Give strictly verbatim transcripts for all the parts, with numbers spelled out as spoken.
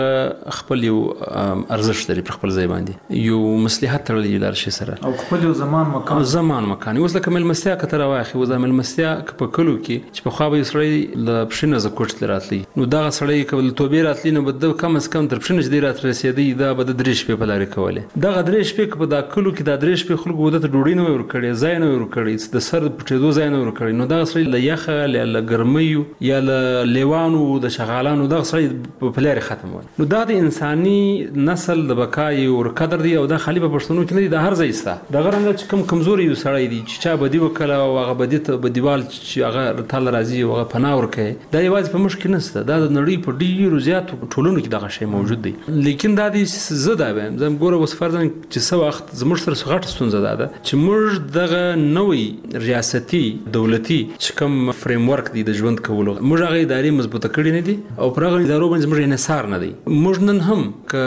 خپل یو ارزښت لري پر خپل ځای باندې یو مصلحت تړلی د هر شي سره او خپل یو زمان مکان زمان مکان اوس لکه مېلمستیا که ته راواخلې اوس دا مېلمستیا که په کلو کې چې پخوا به یو سړی له پښې نه زه کوټ ته راتلی نو دغه سړی که له توبې راتلی نو به ده کم از کم تر پښې نه چې دی رات رسېدی دا به د درې شپې په لارې کولې دغه درې شپې که په دا کلو کې دا درې شپې خلکو به ده ته ډوډۍ نه وی ورکړې ځای نه وی ورکړی د سر د پټېدو ځای نه ورکړی نو دغه سړی له یخه یا له ګرمیو یا له لیوانو د شغالانو دغه سړی په لارې ختم ول نو دا د انساني نسل د بقا یو قدر دی او دا خالي په پښتنو کې نه دی د هر ځای سته دغه رنګه چې کوم کمزوري یو سړی دی چې چا بدي وکړه او هغه بدي ته بدیوال چې هغه تعالی راضي او هغه پناه ورکوي دا یوازې په موږ کې نشته دا د نړۍ په ډېرو زیاتو ټولنو کې دغه شی موجود دی لیکن دا دی زه دا وایم زه ګوره اوس فرضاً چې څه وخت زموږ سره غټه ستونزه دا ده چې موږ دغه نوی ریاستي دولتي چې کوم فریم ورک دی د ژوند کولو موږ هغه ادارې مضبوطه کړې نه دي او پر هغه ادارو باندې زموږ انحصار نه دی موږ نن هم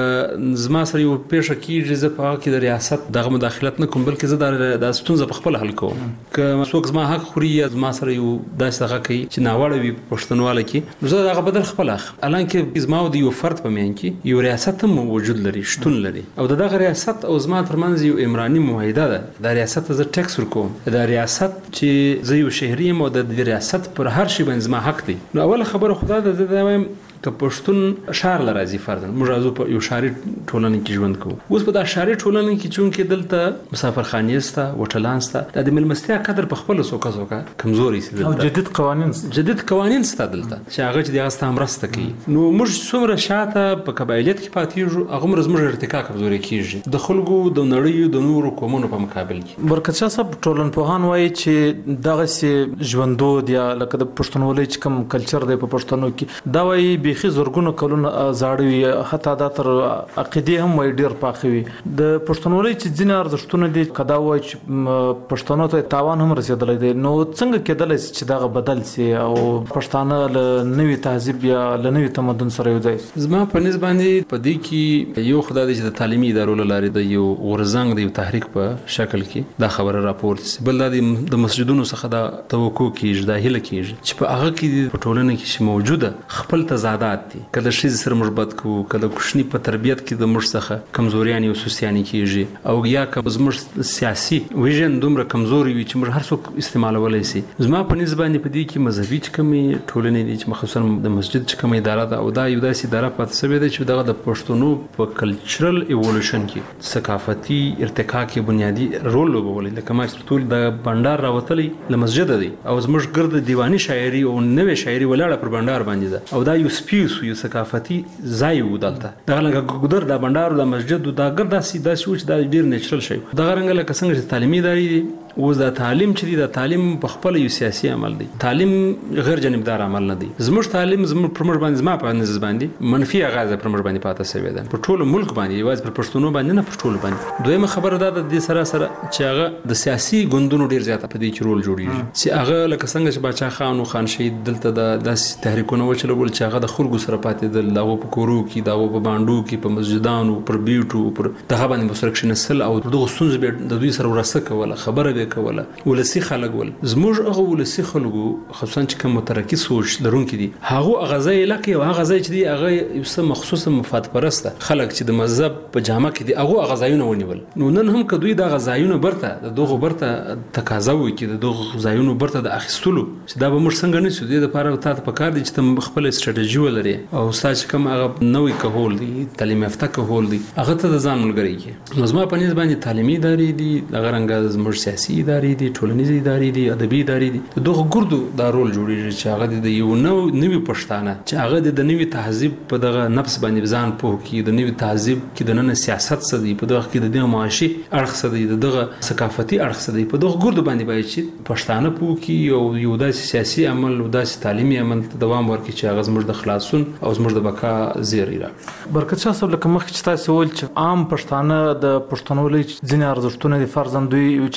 که زما سره یو پیښه کېږي زه په هغه کې د ریاست دغه مداخلت نه کوم بلکې زه دا ستونزه په خپله حل کوم که څوک زما حق خوري یا زما سره یو داسې هغه کوي چې ناوړه وي په پښتونواله کې نو زه هغه بدل خپله اخلم حالانکې زما او د یو فرد په میان کې یو ریاست هم وجود لري شتون لري او د دغه ریاست او زما ترمنځ یو عمراني معاهده ده دا ریاست ته زه ټیکس ورکوم دا ریاست چې زه یو شهري یم او د ریاست پر هر شي باندې زما حق دی نو اوله خبره خدا ده زه دا وایم که پښتون ښار له راځي فرضاً موږ راځو په یو ښاري ټولنه کې ژوند کوو اوس په دا ښاري ټولنه کې چونکې دلته مسافرخانې شته هوټلان شته دا د مېلمستیا قدر په خپله څوکه څوکه کمزوري شي او جدید قوانین جدید قوانین شته دلته چې هغه چې د هغه ستا مرسته کوي نو موږ څومره شاته په قبایلیت کې پاتېږو هغومره زموږ ارتقا کمزوري کېږي د خلکو د نړیو د نورو قومونو په مقابل کې برکت شاه صاحب ټولنپوهان وایي چې دغسې ژوندود یا لکه د پښتونولۍ چې کوم کلچر دی په پښتنو کې دا وایي بیخي زرګونه کلونه زاړه وي حتی دا تر عقیدې هم وایي ډېر پاخه وي د پښتونولۍ چې ځینې ارزښتونه دي که دا وایي چې پښتنو ته تاوان هم رسېدلی دی نو څنګه کېدلی شي چې دغه بدل سي او پښتانه له نوي تهذیب یا له نوي تمدن سره یو ځای سي زما په نظر باندې په دې کې یو خو دا دی چې د تعلیمي ادارو له لارې د یو غورځنګ د یو تحریک په شکل کې دا خبره راپورته سي بل دا د مسجدونو څخه دا توقع کېږي دا هیله کېږي چې په هغه کې په ټولنه کې چې موجوده خپل تضادات دي کله ښځې سره موږ بد کوو کله کوچني په تربیت کې د موږ څخه کمزوریانې او سستیانې کېږي او یا که زموږ سیاسي ویژن دومره کمزوري وي چې موږ هر څوک استعمالولی سي زما په نظر باندې په دې کې مذهبي چې کومې ټولنې دي چې مخصوصا د مسجد چې کومه اداره ده او دا یو داسې اداره پاتې شوې ده چې دغه د پښتنو په کلچرل ایوولوشن کې ثقافتي ارتقا کې بنیادي رول لوبولی لکه ما چې ټول د بنډار راوتلی له مسجده دی او زموږ ګرد دیواني شاعري او نوې شاعري ولاړه پر بنډار باندې ده او دا یو سپیس یو ثقافتي ځای و دلته دغه لکه ګودر د بنډار د مسجد دا ګرد داسې داسې و چې دا ډېر نیچرل شی دغه رنګه لکه څنګه چې تعلیمي ادارې دي اوس دا تعلیم چې دی دا تعلیم په خپله یو سیاسي عمل دی تعلیم غیر جانبدار عمل نه دی زموږ تعلیم زموږ پر موږ باندې زما په نظر باندې منفي اغاز پر موږ باندې پاته شوی ده په ټول ملک باندې یوازې پر پښتنو باندې نه پر ټول باندې دویمه خبره دا د دې سره سره چې هغه د سیاسي ګوندونو ډېر زیاته په دې کې رول جوړېږي چې هغه لکه څنګه چې باچا خان او خان شهید دلته د داسې تحریکونه وچلول چې هغه د خلکو سره پاتېدل د هغو په کورو کې د هغو په بانډو کې په مسجدانو پر بیوټو پر دغه باندې به سره کښېنستل او دغو ستونزو به د دوی سره ورسته کوله خبره به یې کوله ولسي خلک ول زموږ هغه ولسي خلکو خصوصا چې کوم مترقي سوچ لرونکي دي هغه هغه ځای علاقې او هغه ځای چې دی هغه یو څه مخصوصه مفاد پرسته خلک چې د مذهب په جامه کې دي هغه هغه ځایونه ونیول نو نن هم که دوی دغه ځایونه برته د دغو برته تقاضا وکړي د دغو ځایونو برته د اخیستلو چې دا به موږ څنګه نیسو دې دپاره تا ته پکار دی چې ته خپله سټراتیژي ولرې او ستا چې کوم هغه نوی کهول دی تعلیم یافته کهول دی هغه ته د ځان ملګری کړې نو زما په نظر باندې تعلیمي ادارې دي دغه رنګه زموږ سیاسي ادارې دي ټولنیزې ادارې دي ادبي ادارې دي د دغو ګردو دا رول جوړېږي چې هغه د یو نوي پښتانه چې هغه د نوي تهذیب په دغه نفس باندې ځان پوه کړي د نوي تهذیب کې د نن سیاست څه دی په دغه کې د دغه معاشي اړخ څه دی د دغه ثقافتي اړخ څه دی په دغه ګردو باندې باید چې پښتانه پوه کړي او یو داسې سیاسي عمل او داسې تعلیمي عمل ته دوام ورکړي چې هغه زموږ د خلاصون او زموږ د بقا زیری راکړي برکت شاه صاحب لکه مخکې چې تاسو وویل چې عام پښتانه د پښتونولۍ ځینې ارزښتونه دي فرضاً دوی یو چاته پیغور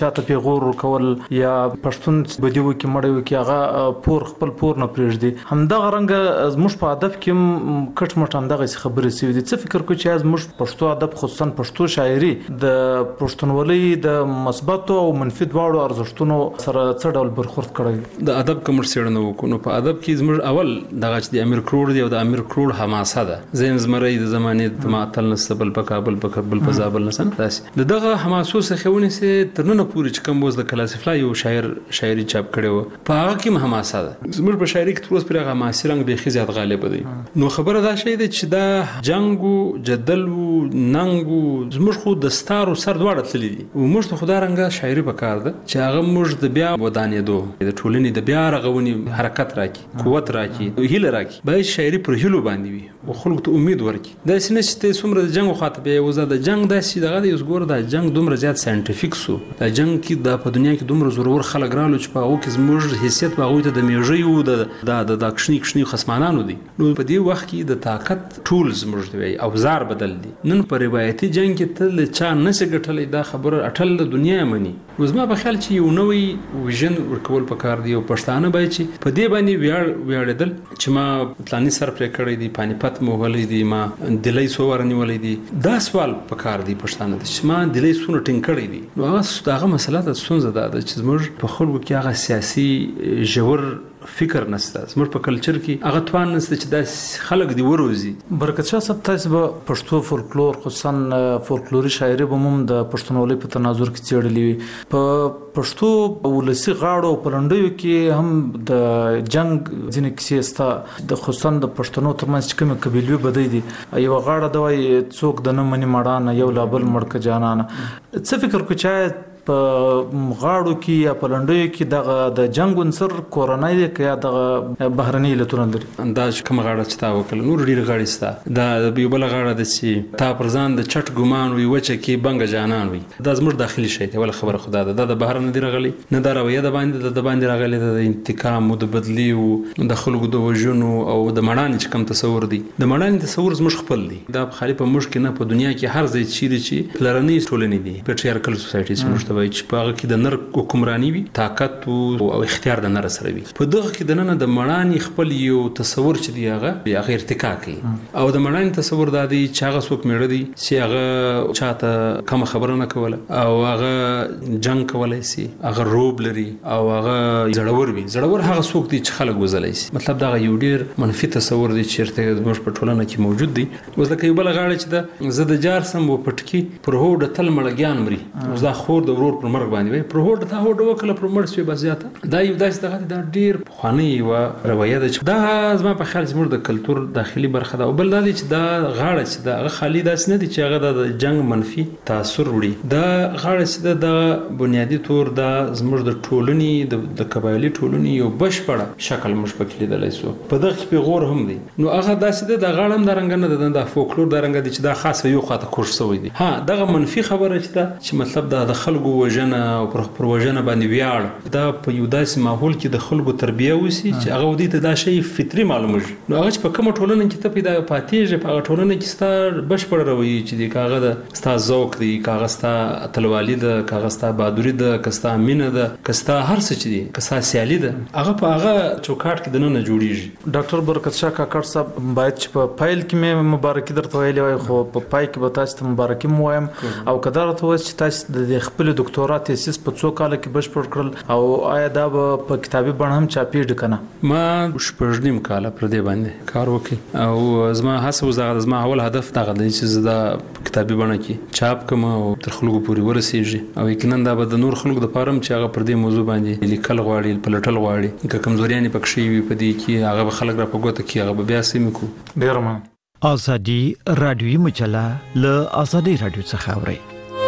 پیغور کول یا پښتون بدیو کې مړیو کې هغه پور خپل پور نه پرېږدي همدغه رنګ زموږ په ادب کې کټ مټ همدغه خبرې سوي دي. څه فکر کوي چې زموږ پښتو ادب خصوصا پښتو شاعري د پښتونولۍ د مثبتو او منفي دواړو ارزښتونو سره څه ډول برخورد کړی؟ د ادب کوم څېړنه وکړو نو په ادب کې زموږ اول دغه چې د امیر کروړ دی او د امیر کروړ حماسه ده زین زمری د زمانې د معطل نسبل په کابل په کابل په زابل نسن داسې د دغه حماسو څخه ونیسه تر نن پورې چې کوم وز د کلاسیفلا یو شاعر شاعري چاپ کړو په هغه کې حماسه ده زموږ په شاعري کې تر اوسه پر هغه حماسي رنګ به خزيات غالب دی. نو خبره دا شي ده چې دا جنگو جدلو ننګو زموږ خو د ستارو سر دواړه تللی دي او موږ ته خدای رنګه شاعري پکار ده چې هغه موږ د بیا ودانېدو د ټولنې د بیا رغونې حرکت راکړي قوت راکړي هیله راکړي باید شاعري پر هیلو باندې وي او خلکو ته امید ورکړي. دا سینه چې څومره د جنگ خاطبه وزه د جنگ داسې دغه د یوزګور د جنگ دومره زیات ساينټیفیک سو د جنگ کې د په دنیا کې دومره زورور خلک رالو چې په هغه کې زموږ حیثیت په هغه ته د میژیو د د د کښنی کښنی خصمانانو دي. نو په دې وخت کې د طاقت ټولز موږ دی اوزار بدل دي. نن په روایتي جنگ کې تل چا نسې ګټلې دا خبره اټل د دنیا مني. وزما په خیال چې یو نوې ویژن ورکول پکار دی او پښتانه باید چې په دې باندې ویاړ ویاړېدل چې ما پلاني سر پرې کړی دی پانی پت مو ولې دی ما دلې سو ورنیولې دي دا سوال پکار دی پښتانه چې ما دلې سونه ټینګ کړی دی. نو هغه هغه مسله د ستونزه ده چې زموږ په خلکو کې هغه سیاسي ژور فکر نشته زموږ په کلچر کې هغه توان نشته چې دا خلک دی وروزي. برکت شاه صاحب تاسو به پښتو فولکلور خصوصا فولکلوري شاعري به موږ د پښتونولۍ په تناظر کې څېړلې وي. په پښتو ولسی غاړو پرندیو کې هم د جنگ ځینې کیسې ستا د خصوصا د پښتنو ترمنځ چې کومه قبیلوي بدۍ دي یو غاړه د وای څوک د نه منی مړانه یو لابل مړک جانانه. څه فکر کوي چې په غاړو کې یا په لنډیو کې دغه د جنگ عنصر کورنۍ دی که یا دغه بهرني علتونه لري؟ دا کوم غاړه چې تا وکړه نور ډېر غاړې ستا دا یو بل غاړه ده چې تا پر ځان د چټ ګمان وي وچه کې بنګ جانان وي دا زموږ داخلي شی دی. ول خبره خدا ده دا د بهر نه دی راغلی نه دا رویه د باندې د باندې راغلی د انتقام او د بدلی او د خلکو د وژنو او د مړانې چې کوم تصور دی د مړانې تصور زموږ خپل دی. دا خالي په مشک نه په دنیا کې هر ځای چیرې چې پلرنی ټولنې دي پیټریارکل سوسایټي زموږ وای چې په هغه کې د نر حکمرانی وي طاقت او اختیار د نر سره وي. په دغه کې د نن د مړانی خپل یو تصور چې دی هغه هغه ارتقا کوي او د مړانی تصور د دې چې هغه څوک میړه دی چې هغه چاته کوم خبره نه کوله او هغه جنگ کولای شي هغه روب لري او هغه زړور وي. زړور هغه څوک دی چې خلک وزلای شي. مطلب دا یو ډیر منفي تصور دی چې ارتقا زموږ په ټولنه کې موجود دی. اوس لکه یو بل غاړه چې د زده جار سم و پټکی پر هوډ تل مړګیان مري اوس دا خور د ورور پر مرګ باندې پر هوډ ته هوډ وکړه پر مړ شوی بس زیاته دا یو داسې دغه دا ډیر خواني و روایت چې دا زما په خیال زموږ د کلچر داخلي برخه ده او بل دا چې دا غاړه چې دا خالی داس نه دي چې هغه د جنگ منفي تاثیر وړي. دا غاړه چې د بنیادی تور دا زموږ د ټولنې د قبایلی ټولنې یو بشپړه شکل موږ پکې لیدلای سو په دغه کې پیغور هم دي. نو هغه داسې د غاړه هم د رنګ نه ده د فولکلور د رنګ دي چې دا خاصه یو خاطر کوش سوی دي. ها دغه منفي خبره چې دا چې مطلب دا د خلکو وژنه او پر پروژنه باندې ویاړ دا په یو داسې ماحول کې د خلکو تربیه وسی چې هغه ودی ته دا شی فطری معلومه نو هغه په کوم ټولنه کې ته پیدا پاتېږي په هغه ټولنه کې ستار بشپړ روي چې د کاغه د ستا ذوق دی کاغه ستا تلوالی ده کاغه ستا بہادری ده کستا مینه ده کستا هر څه چې دی کستا سیالي ده هغه په هغه چوکاټ کې دنه جوړیږي. ډاکټر برکت شاه کاکړ صاحب باید چې په فایل کې مې مبارکي درته ویلې وای خو په پای کې به تاسو ته مبارکي مو وایم او کدارته وایي چې تاسو د خپل ډاکټورا تیسیس په څو کال کې بشپړ کړل او آیا دا په کتابي بڼه هم چاپېږي کنه؟ ما شپږ نیم کال پر دې باندې کار وکړ او زما هڅه وزغه زما اول هدف دا غلی چې زدا کتابي بڼه کې چاپ کوم او تر خلکو پورې ورسیږي او یقینا دا به د نور خلکو د پاره چې هغه پر دې موضوع باندې لیکل غواړي پلټل غواړي که کمزوريانې پکښې وي په دې کې هغه خلک را پګوته کې هغه بیا سیمه کو ډیر ما ازادي رادیوي مجله له ازادي رادیو څخه اوري.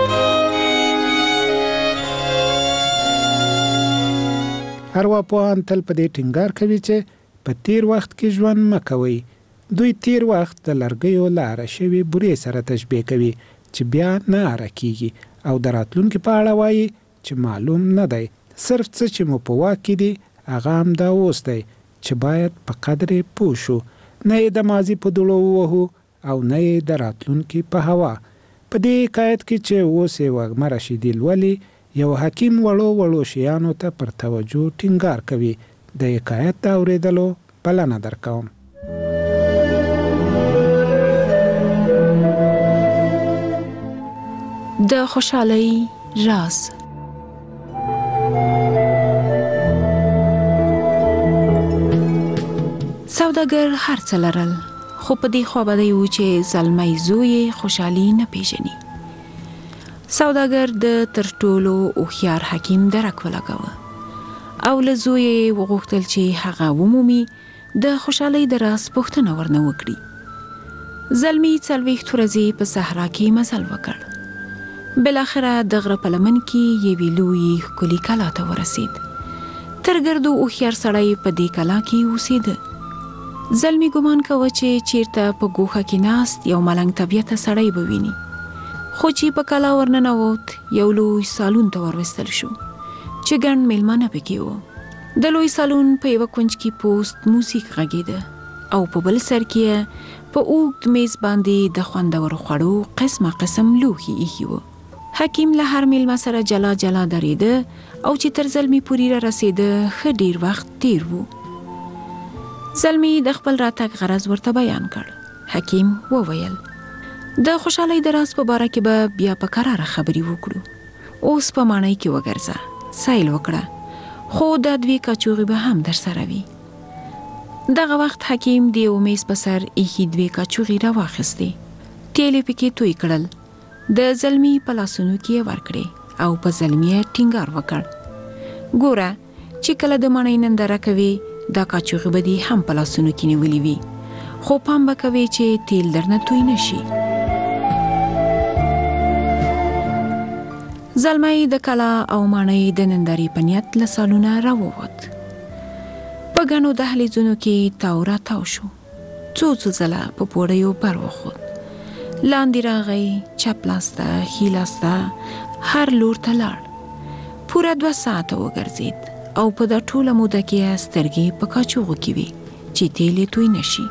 ارواپوهان تل په دې ټینګار کوي چې په تیر وخت کې ژوند مکوي. دوی تیر وخت د لرګیو لاره شوي بورې سره تشبیه کوي چې بیا نه اره کیږي او د راتلونکي په اړه وایي چې معلوم نه دی. صرف څه چې مو په واک کې دي هغه هم دا اوس دی چې باید په قدر پوه شو، نه یې د ماضي په دوړو ووهو او نه یې د راتلونکي په هوا. په دې حکایت کې چې اوس یې وږمه رشیدي لولي یو حکیم وړو وړو شیانو ته پر توجه ټینګار کوي. د حکایت اوریدلو بلنه درکوم. د خوشحالۍ راز. سوداګر هر څه لرل، خو په دې خوا به دی و چې زلمی زوی خوشحالي نه پیژني. سوداګر د تر ټولو هوښیار حکیم درک ولګاوه او له زوی یې وغوښتل چې هغه ومومي د خوشحالۍ د راز پوښتنه ورنه وکړي. زلمی څلوېښت ورځې په صحرا کې مزل وکړ. بالاخره د غره په لمن کې یوې لویې ښکلې کلا ته ورسېد. تر ګردو هوښیار سړی په دې کلا کې اوسېده. زلمی ګمان کوه چې چیرته په ګوښه کې ناست یو ملنګ طبیعته سړی به ویني، خو چې په کلا ورننوت یو لوی سالون ته وروستل شو چې ګڼ میلمانه پکې وو. د لوی سالون په یوه کونج کې پوست موسیق غږېده او په بل سر کې په اوږد میز باندې د خوندورو خوړو قسمه قسم لوښي ایښي وو. حکیم له هر میلمه سره جلا جلا درېده او چې تر زلمی پورې را رسېده ښه ډیر وخت تیر وو. زلمی د خپل راتګ غرض ورته بیان کړ. حکیم وویل د خوشحالۍ د راز په باره کې به بیا په قراره خبرې وکړو. اوس په ماڼۍ کې وګرځه، سیل وکړه، خو دا دوی کاچوغې به هم در سره وي. دغه وخت حکیم د یو میز په سر ایښي دوی کاچوغې را واخیستې، تیل یې پکې توی کړل، د زلمی په لاسونو کې یې ورکړې او په زلمی یې ټینګار وکړ. ګوره چې کله د ماڼۍ ننداره کوي دا کاچوغې به دې هم په لاسونو کې نیولې وي، خو پام به کوي چې تیل درنه توی نشي. زلمی د کلا او ماڼۍ د نندارې په نیت له سالونه راووت. په ګڼو دهلیزونو کې تاو را تاو شو، څو څو ځله په پوړیو بر وخوت، لاندې راغی، چپ لاسته، ښي لاسته، هر لور ته لاړ. پوره دوه ساعته وګرځېد او په دا ټوله موده کې سترګې په کاچوغو کې وي چې تیل یې توی نشي.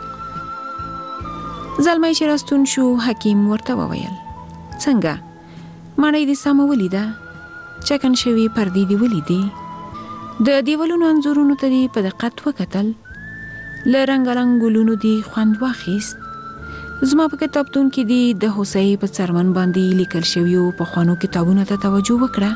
زلمی چې راستون شو حکیم ورته وویل څنګه ماڼۍ دې سمه ولیده؟ چکن شوي پردې دې ولیدې؟ د دیوالونو انځورونو ته دې په دقت وکتل؟ له رنګارنګ ګلونو دې خوند واخیست؟ زما په کتابتون کې دې د هوسۍ په څرمن باندې لیکل شویو پخوانو کتابونو ته توجه وکړه.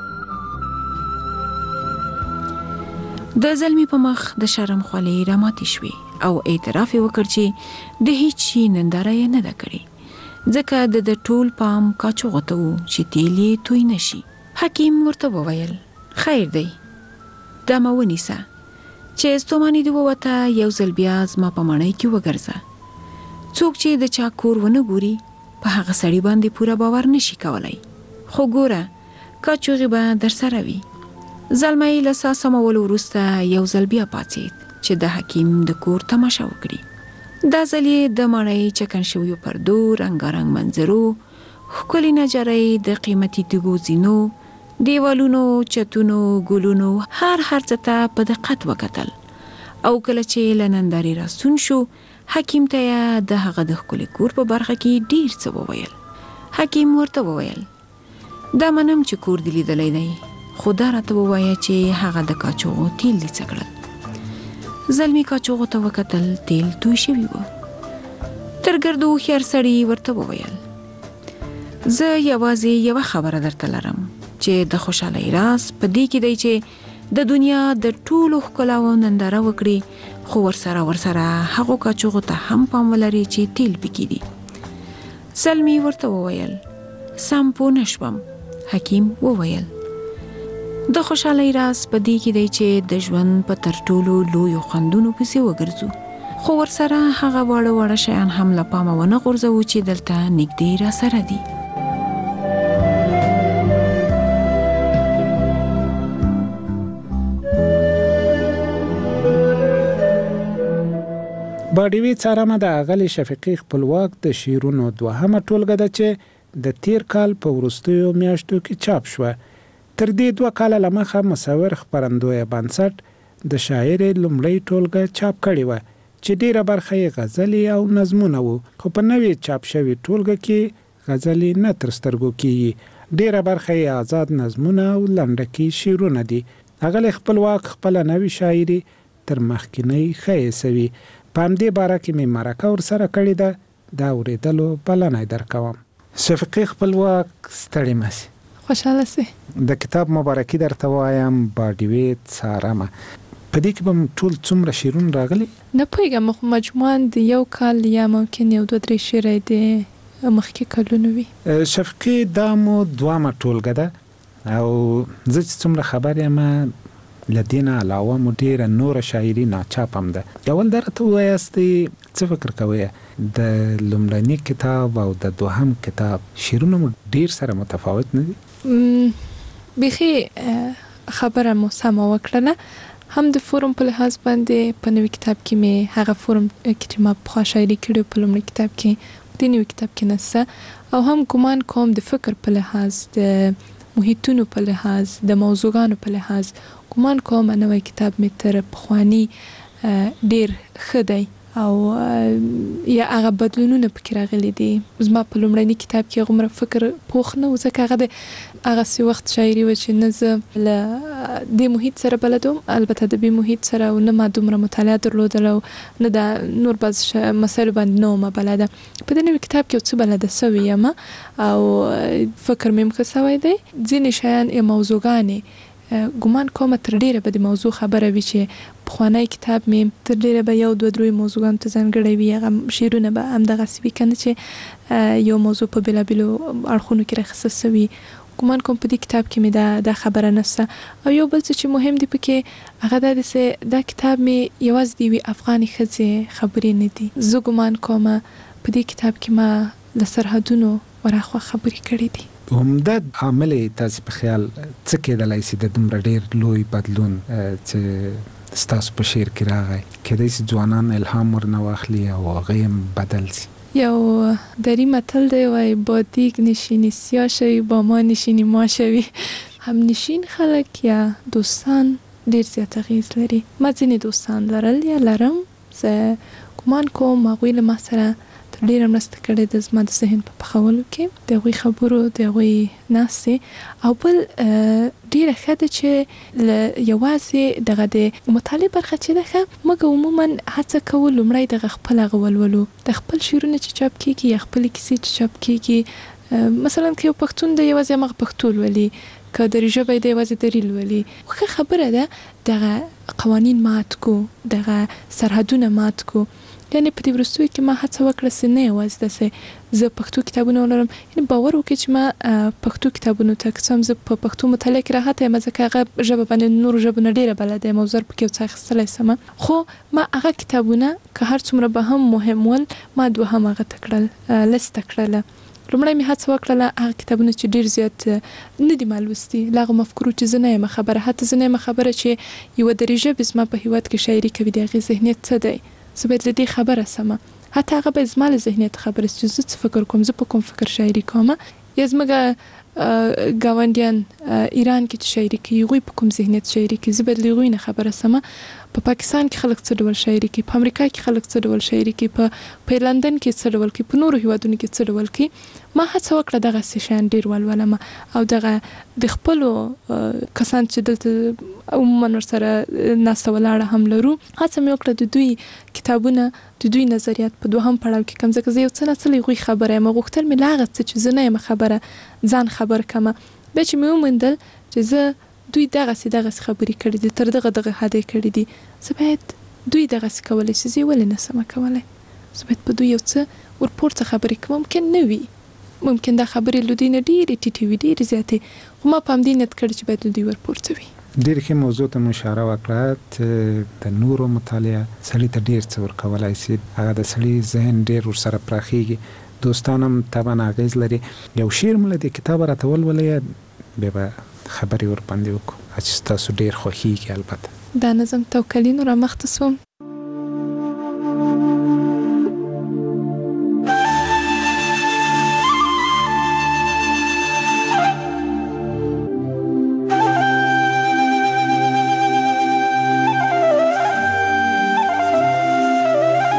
د زلمی په مخ د شرم خولې راماتې شوې او اعتراف یې وکړ چې د هیڅ شي ننداره یې نه ده کړې، ځکه د د ټول پام کاچوغو ته و چې تیل یې توی نشي. حکیم ورته وویل خیر دی، دا مه ونیسه چې ستوماني دې ووته، یو ځل بیا زما په ماڼۍ کې وګرځه. څوک چې د چا کور ونه ګوري په هغه سړي باندې پوره باور نشي کولای، خو ګوره کاچوغې به در سره وي. زلمی له ساه سمولو وروسته یو ځل بیا پاڅېد چې د حکیم د کور تماشه وکړي. دا ځل یې د ماڼۍ چکن شویو پردو، رنګارنګ منظرو، ښکلې نجارۍ، د قیمتي تیږو زینو، دیوالونو، چتونو، ګلونو، هر هر څه ته په دقت وکتل. او کله چې له نندارې راستون شو حکیم ته یې د هغه د ښکلي کور په برخه کې ډیر څه وویل. حکیم ورته وویل دا منم چې کور دې لیدلی دی، خو دا راته ووایه چې هغه د کاچوغو تیل دې څه کړل. زلمی کاچوغو ته وکتل، تیل توی شوي و. تر ګردو هوښیار سړي ورته وویل زه یوازې یوه خبره درته لرم چې د خوشحالۍ راز په دې کې دی چې د دنیا د ټولو ښکلاوو ننداره وکړي، خو ورسره ورسره هغو کاچوغو ته هم پام ولري چې تیل پکې دي. زلمی ورته وویل سم پوه نه شوم. حکیم وویل د خوشحالۍ راز په دې کې دی چې د ژوند په تر ټولو لویو خوندونو پسې وګرځو، خو ورسره هغه واړه واړه شیان هم له پامه ونه غورځوو چې دلته نږدې را سره دي. باډیوي څارمه د اغلې شفیقي خپلواک د شعرونو دوهمه ټولګه ده چې د تیر کال په وروستیو میاشتو کې چاپ شوه. تر دې دوه کاله لمخه مصور خپرندوی بنسټ د شاعر لومړی ټولګه چاپ کړې وه چې ډیره برخه یې غزلې او نظمونه وو، خو په نوې چاپ شوې ټولګه کې غزلې نه تر سترګو کېږي. ډیره برخه یې آزاد نظمونه او لنډکي شعرونه دي. هغه خپلواک خپل نوې شاعري تر مخکینی ښه سوي. په همدې باره کې مې مرکه ورسره کړې ده، دا اورېدلو بلنه درکوم. شفیقې خپلواک ستړې مه سې. خوشحاله سې. د کتاب مبارکي درته وایم، باډیویت څارمه. په دې کې به ټول څومره شعرونه راغلي؟ نه پوهېږم، خو مجموعاً د یو کال یا ممکن یو دوه درې شعرې د مخکې کلونو وي. شفیقې دا مو دوامه ټولګه ده او زه چې څومره خبر یم له دې نه علاوه مو ډېره نوره شاعري ناچاپ هم ده. اول دا راته ووایاستئ څه فکر کوئ د لومړني کتاب او د دوهم کتاب شعرونه مو ډېر سره متفاوت نه دي؟ بیخي خبره مو سمه وکړله. هم د فورم په لحاظ باندې په نوي کتاب کې مې هغه فورم کې چې ما پخوا شاعري کړې په لومړي کتاب کې د نوي کتاب کې نسته، او هم ګمان کوم د فکر په لحاظ، د محیطونو په لحاظ، د موضوعانو په لحاظ ګمان کوم نوی کتاب مې تر پخواني ډېر ښه دی او یا هغه بدلونونه پکې راغلي دي. زما په لومړني کتاب کې غومره فکر پوخ نه و، ځکه هغه د هغه سی وخت شاعري و چې نه زه له دې محیط سره بلدم، البته د بي محیط سره، او نه ما دومره مطالعه درلودله او نه د نور بعض مسایلو باندې نه ومه بلده. په دې نوي کتاب کې څه بلده سوې یم او فکر مې هم ښه سوی دی. ځینې شیان یا موضوعګانې ګمان کوم تر ډیره به د موضوع خبره وي چې پخوانی کتاب مې تر ډیره به یو دوه درې موضوعګانو ته ځانګړی وي. هغه شعرونه به همدغسې وي که نه چې یو موضوع په بېلابېلو اړخونو کې راخیسته سوي. ګمان کوم په دې کتاب کې مې دا دا خبره نشته. او یو بل څه چې مهم دی پکې هغه دا دی چې دا کتاب مې یوازې د یوې افغانې ښځې خبرې نه دي. زه ګمان کوم په دې کتاب کې ما له سرحدونو ورهاخوا خبرې کړې دي. عمده عامل تاسو په خیال څه کېدلای شي د دومره ډېر لوی بدلون چې ستاسو په شعر کې راغی؟ کېدای شي ځوانان الهام ورنه واخلي او هغه هم بدل شي. یو دری متل دی وای بادیگ نشینی سیاه شوی با ما نشینی ما شوی. هم نشین خلک یا دوستان ډېر زیات اغېز لري. ما ځینې دوستان لرل یا لرم، زه ګمان کوم هغوی له ما سره تر ډېره مرسته کړې ده زما د ذهن په پخولو کې، د هغوی خبرو، د هغوی ناستې. او بل ډېره ښه ده چې یوازې دغه د مطالعې برخه چې ده ښه، موږ عموما هڅه کوو لومړی دغه خپل هغه ولولو، د خپل شعرونه چې چاپ کېږي یا خپلې کیسې چې چاپ کېږي. مثلا که یو پښتون دی یوازې همغه پښتو لولي، که دري ژبی دی یوازې دري لولي. ښه خبره ده دغه قوانین مات کو، دغه سرحدونه مات کو. یعنی په دې وروستیو کې ما هڅه وکړه چې نه یوازې داسې زه پښتو کتابونه ولولم، یعنی باور وکړئ چې ما پښتو کتابونو ته که څه هم زه په پښتو مطالعه کې راحته یم، ځکه هغه ژبه باندې نورو ژبو نه ډېره بلده یم او زر پکې یو څه اخیستلی شم، خو ما هغه کتابونه که هر څومره به هم مهم ول ما دوهم هغه ته کړل، لسته کړله. لومړی مې هڅه وکړله هغه کتابونه چې ډېر زیات نه دي ما لوستي، له هغو مفکورو چې زه نه یم خبره، حتی زه نه یم خبره چې یوه دري ژبې زما په هېواد کې شاعري کوي، د هغې ذهنیت څه دی، زه باید له دې خبره سمه. حتی هغه باید زما له ذهنیت خبره چې زه څه فکر کوم، زه په کوم فکر شاعري کوم، یا زموږ ګاونډیان ایران کې چې شاعري کوي هغوی په کوم ذهنیت شاعري کوي، زه باید له هغوی نه خبره سمه. په پاکستان کې خلک څه ډول شاعري کوي، په امریکا کې خلک څه ډول شاعري کوي، په په لندن کې څه ډول کوي، په نورو هیوادونو کې څه ډول کوي. ما هڅه وکړه دغسې شیان ډېر ولولم او دغه د خپلو کسان چې دلته عموما ورسره ناسته ولاړه هم لرو، هڅه مې وکړه د دوی کتابونه، د دوی نظریات په دوهم پړاو کې کم، ځکه زه یو څه نه څه له هغوی خبره یم، غوښتل مې له هغه څه چې زه نه یم خبره ځان خبر کړمه. بیا چې مې وموندل چې زه دوی دغسې دغسې خبرې کړي دي، تر دغه دغه حدې کړي دي، زه باید دوی دغسې کولی شي، زه یې ولې نه سمه کولی؟ زه باید په دوی یو څه ورپورته خبرې کوم، ممکن نه وي، ممکن دا خبرې له دوی نه ډېرې ټیټې وي، ډېرې زیاتې، خو ما په همدې نیت کړی چې باید له دوی ورپورته وي. ډېر ښه موضوع ته مو اشاره وکړه چې د نورو مطالعه سړي ته ډېر څه ورکولی شي، هغه د سړي ذهن ډېر ورسره پراخېږي، دوستان هم طبعا اغېز لري. یو شعر مو له دې کتابه راته ولولئ، بیا به خبرې ورباندې وکړو چې ستاسو ډېر خوښېږي. البته دا نظم توکلینو را مخته سوم.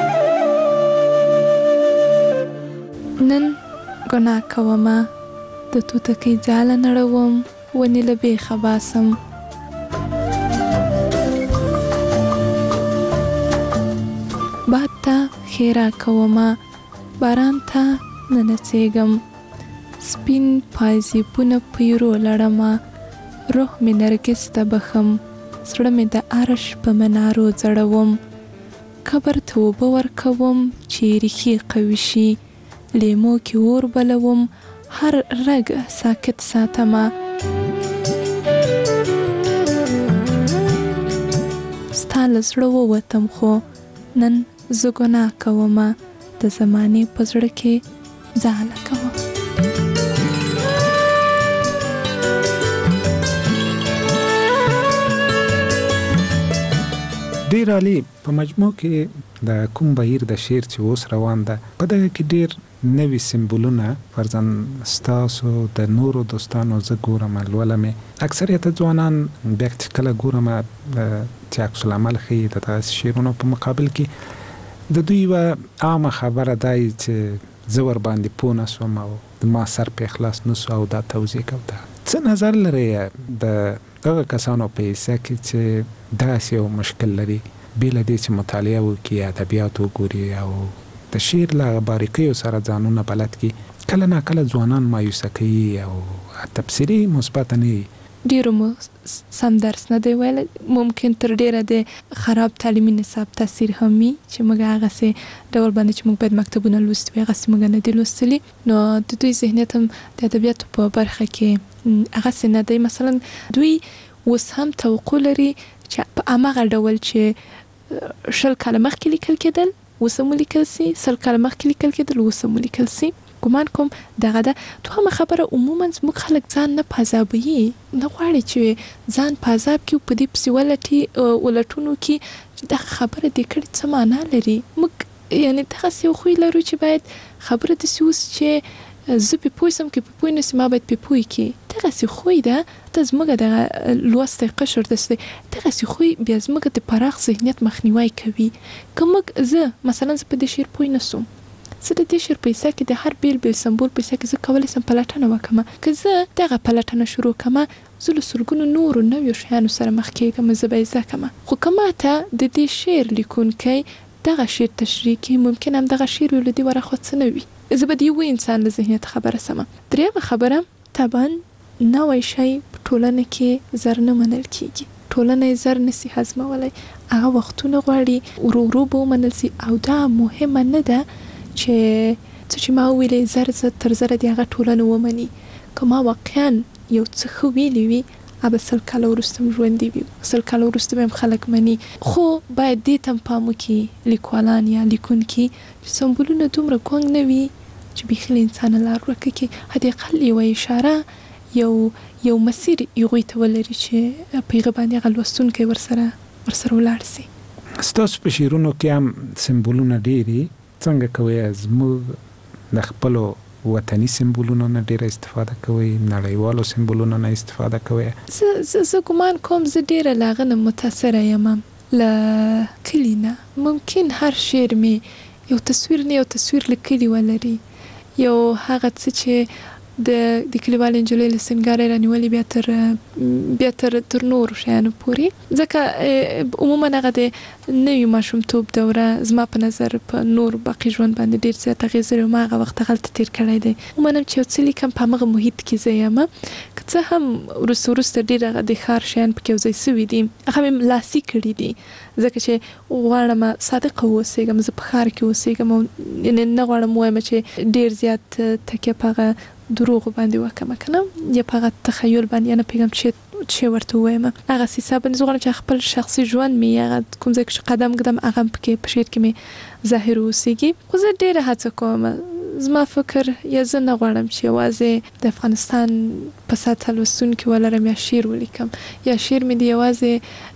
نن ګناه کومه د د توتکۍ ځاله نړوم ونې له بیخه باسم. باد ته ښې راکومه باران ته ننڅېږم. سپین پایزیبونه پیرو لړمه روح مې نرګس ته بخم. زړه مې د عرش په منارو ځړوم. قبر ته اوبه ورکوم چې ریښې قوي شي. لیمو کې اور بلوم هر رګ ساکت ساتمه. ستا له زړه ووتم خو نن زه ګناه کومه. د زمانې په زړه کې ځاله کوم. ډیر عالی. په مجموع کې د کوم بهیر د شعر چې اوس روان ده په دغه کې ډیر نوي سمبولونه فرضاً ستاسو د نورو دوستانو زه ګورم لولم. اکثریت ځوانان بیا چې کله ګورم چې عکس العمل ښیي د دغه شعرونو په مقابل کې د دوی یوه عامه خبره دی چې زه ورباندې پوه نه سوم او ما سر په اخلاص نه سو او دا توضیح کوم. څه نظر لري د هغه کسانو په حصه کې چې داسې یو مشکل لري بې له دې چې مطالعه وکړي، ادبیات وګوري او د شعر له باریکیو سره ځانونه بلد کړي، کله نه کله ځوانان مایوسه کوي او تبصرې مثبت نه وي؟ ډیرو مو سم درس نه دی ویلی. ممکن تر ډیره د خراب تعلیمي نصاب تاثیر هم وي چې موږ هغسې ډول باندې چې موږ باید مکتبونه لوستي وي هغسې موږ نه دي لوستلي. نو د دوی ذهنیت هم د ادبیاتو په برخه کې هغسې نه دی. مثلا دوی اوس هم توقع لري چې په هماغه ډول چې شل کاله مخکې لیکل کېدل اوس هم ولیکل سي، سل کاله مخکې لیکل کېدل اوس هم ولیکل سي. ګمان کوم دغه ده. دوهمه خبره عموما زموږ خلک ځان نه په عذابوي، نه غواړي چې ځان په عذاب کې په دې پسې ولټي ولټونو کې چې دغه خبره دې کړې څه معنا لري. موږ یعنې دغسې یو خوی لرو چې باید خبره داسې اوس چې زه پې پوه سم که پې پوه نه سي ما باید پې پوه کړي. دغسې خوی ده ته زموږ دغه لوستی قشر داسې دی. دغسې خوی بیا زموږ د پراخ ذهنیت مخنیوی کوي. که موږ زه مثلا زه په دې شعر پوه نه سوم، زه د دې شعر په حصه کې د هر بیل بیل سمبول په حصه کې زه کولی سم پلټنه وکړم. که زه دغه پلټنه شروع کړم زه له سلګونو نورو نویو شیانو سره مخ کېږم، زه به یې زده کړم. خو که ماته د دې شعر لیکونکی دغه شعر تشریح کړي ممکن هم دغه شعر یو له دې ورخوا څه نه وي. زه به د یوه انسان له ذهنیت خبره سمه. درېیمه خبره طبعا نوی شی په ټولنه کې زر نه منل کېږي. ټولنه یې زر نسي هضمولی، هغه وختونه غواړي، ورو ورو به ومنل سي. او دا مهمه نه ده چې څه چې ما وویلې زر زر تر زره د هغه ټولنه ومني. که ما واقعا یو څه ښه ویلي وي به سل کاله وروسته هم ژوندي وي، سل کاله وروسته به هم خلک مني. خو باید دې ته هم پام وکړي لیکوالان یا لیکونکي چې سمبولونه دومره ګونګ نه وي چې بیخي له انسانه لار ورکه کړي. حداقل یوه اشاره یو یو مسیر هغوی ته ولري چې په هغه باندې هغه لوستونکی ورسره ورسره ولاړ سي. ستاسو په شعرونو کې هم سمبولونه ډېرې، څنګه کوئ زموږ د خپلو وطني سمبولونو نه ډیره استفاده کوي، نړیوالو سمبولونو نه استفاده کوي؟ زه زه ګمان کوم زه ډیره له هغه نه متاثره یم، له کلي نه. ممکن هر شعر مې یو تصویر نه یو تصویر له کلي ولري، یو هغه څه چې د د کلیوالې نجلۍ له سینګاره رانیولې بیا تر بیا تر تر نورو شیانو پورې. ځکه عموما هغه د نوي ماشومتوب دوره زما په نظر په نور باقي ژوند باندې ډېر زیات اغېز لري. ما هغه وخت هغلته تېر کړی دی. عموما هم چې یو څه لیکم په همغه محیط کې زه یم، که څه هم وروسته وروسته ډېر هغه د ښار شیان پکې یو ځای سوي دي، هغه مې لاسي کړي دي. ځکه چې غواړم صادقه واوسېږم، زه په ښار کې اوسېږم او یعنې نه غواړم ووایم چې ډېر زیات تکیه په هغه دروغ باندې وکړم که نه، یا په هغه تخیل باندې، یا نه پوهېږم چې چې ورته ووایم. هغه سیسه باندې زه غواړم چې خپل شخصي ژوند مې هغه کوم ځای کې قدم ږدم هغه هم پکې په شعر کې مې ظاهر واوسېږي. خو زه ډېره هڅه کوم، زما فکر یا زه نه غواړم چې یوازې د افغانستان په سطحه لوستونکي ولرم یا شعر ولیکم، یا شعر مې د یوازې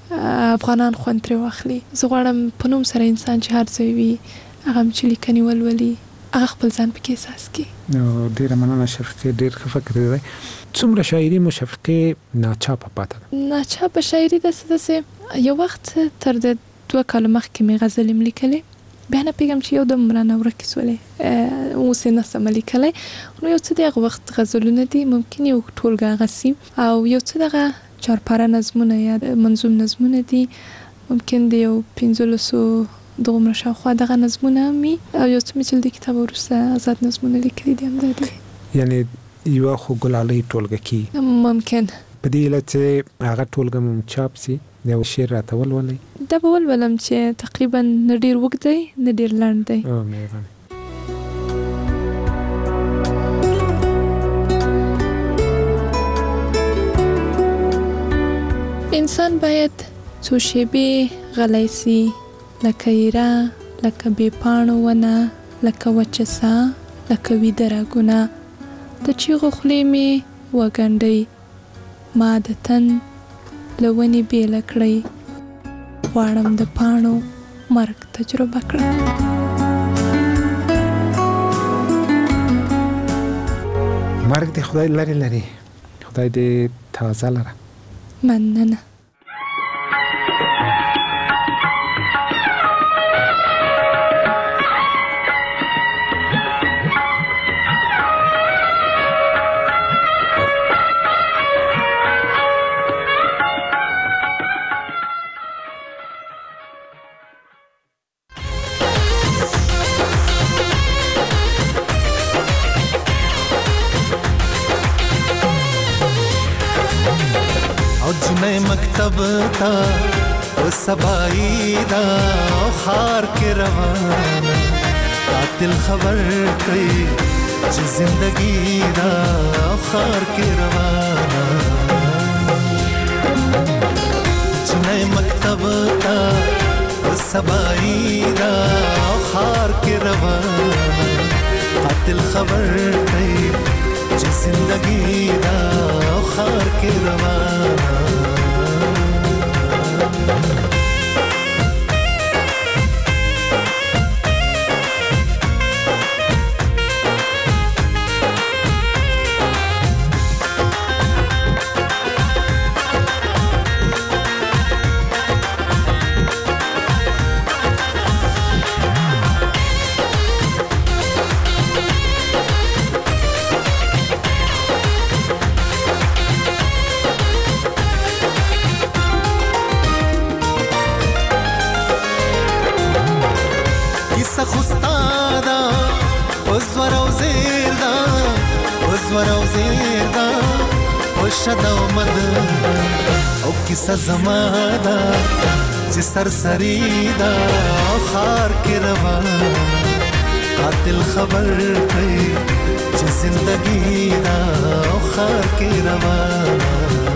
افغانان خوند ترې واخلي. زه غواړم په نوم سره انسان چې هر ځای وي هغه هم چې لیکنې ولولي هغه خپل ځان پکې احساس کړي. نو ډېره مننه شفقې، ډېر ښه فکر دی. څومره شاعري مو شفقې ناچاپه پاته ده؟ ناچاپه شاعري داسې داسې یو وخت تر د دوه کاله مخکې مې غزلې م لیکلې، بیا نه پیغام چې یو د مرانه ورکې سولې اوس نه سملی کله نو یو څه دغه وخت غزلونه دي ممکن یو ټولګه غسی او یو څه دغه چارپاره نظمونه یا منظوم نظمونه دي ممکن دی یو پنځلسو دومره شاوخوا دغه نظمونه می او یو څه چې د کتاب ورسره آزاد نظمونه لیکلي دي هم دي یعنی یو خو ګلالي ټولګه کی ممکن په دې لته هغه ټولګه مم چاپ سي یو شعر راته ولولئ دا به ولولم چې تقریبا نه ډیر وګ دی نه ډیر لاند دی او مهرباني انسان باید څو شیبې غلی سي لکه ایره لکه بې پاڼو ونه لکه وچه ساه لکه ویده راګونه د چیغو خولې مې وګنډئ ما د تن له ونې بېله کړئ غواړم د پاڼو مرګ تجربه کړم مرګ دې خدای لري لري خدای دې تازه لره مننه مکتب تا و سبائی دا خار کے روانا قاتل خبر کئی چی زندگی دا خار کے روانا جنہیں مکتب تا و سبائی دا خار کے روانا قاتل خبر کئی چی زندگی دا خار کے روانا شدا و مد او کسا زمادا چی سرسری دا خار کی روانا قاتل خبر کئی چی زندگی دا خار کی روانا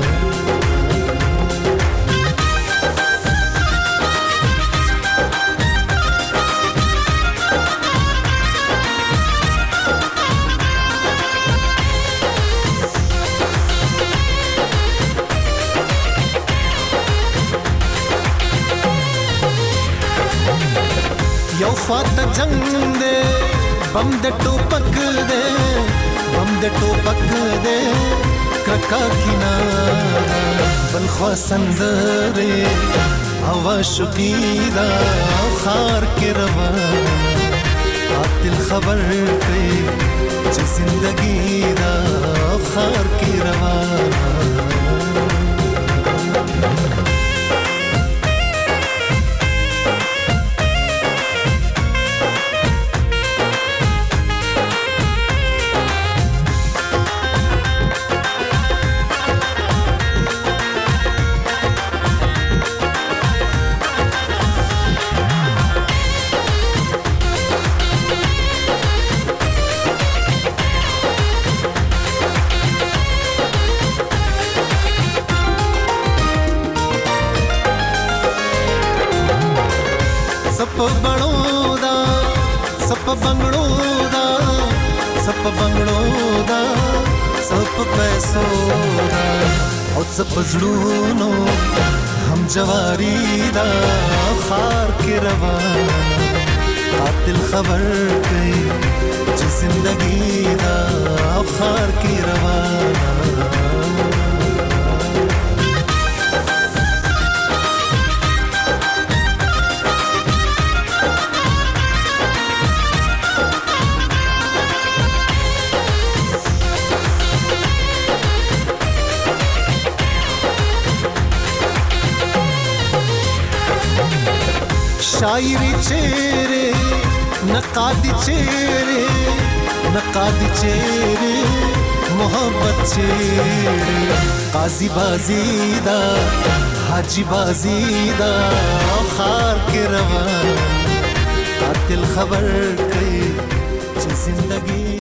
یو فات جنگ دے بم دے ٹوپک دے بم دے ٹوپک دے کرکا کنارا بلخوا سندرے ہوا شقیدہ خار کے روانا قاتل خبر کئی چی زندگی دا خار کے روانا सप बणो दा सप बंगड़ो दा सप बंगड़ो दा सप पैसो दा और सप जड़ूनो हम जवारी दा खार के रवाना कातिल खबर कई जी जिंदगी दा खार के रवाना شاعری چهره نقادی چهره نقادی چهره محبت چهره قاضی بازی دا حاجی بازی دا خار کے روان قاتل خبر کئی چه زندگی